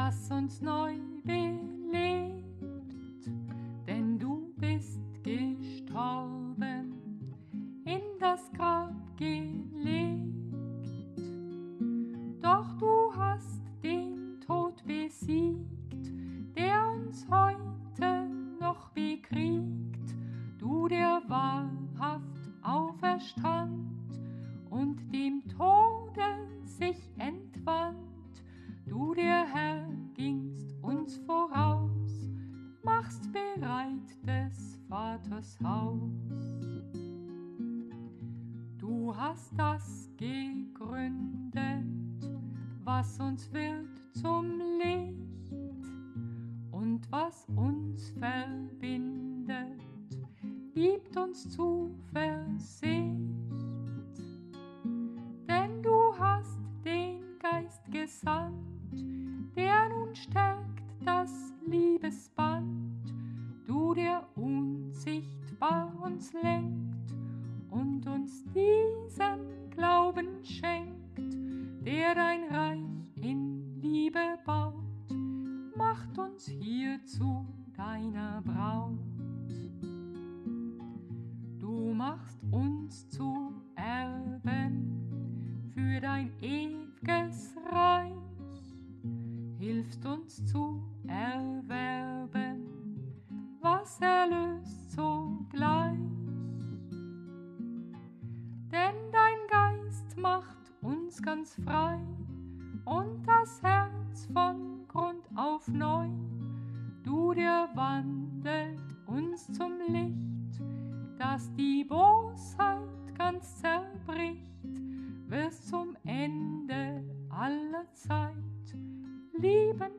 das uns neu belebt, denn du bist gestorben, in das Grab gelegt. Doch du hast den Tod besiegt, der uns heute noch bekriegt. Du, der wahrhaft auferstand und dem Tode sich entwand. Du, der Herr, gingst uns voraus, machst bereit des Vaters Haus. Du hast das gegründet, was uns wird zum Licht und was uns verbindet, gibt uns Zuversicht. Denn du hast den Geist gesandt, der nun stärkt das Liebesband. Du, der unsichtbar uns lenkt und uns diesen Glauben schenkt, der dein Reich in Liebe baut, macht uns hier zu deiner Braut. Du machst uns zu Erben für dein ewiges Reich, hilfst uns zu erwerben, was erlöst sogleich. Denn dein Geist macht uns ganz frei und das Herz von Grund auf neu. Du, der wandelt uns zum Licht, dass die Bosheit ganz zerbricht, wirst zum Ende aller Zeit lieben